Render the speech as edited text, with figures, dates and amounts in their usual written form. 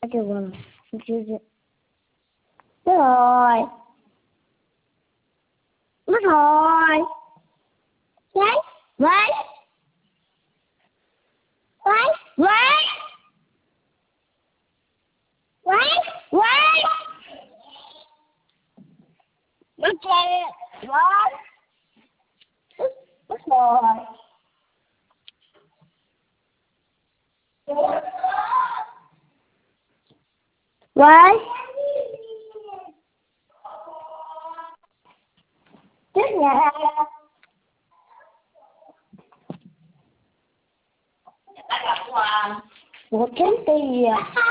Chưa rồi. Chưa. Mất rồi. Mất rồi. Đấy. Đấy. Đấy. Đấy. Đấy. Đấy. Mất rồi. Mất rồi. Đấy. Trước nhà. Ủa kiếm tiền à?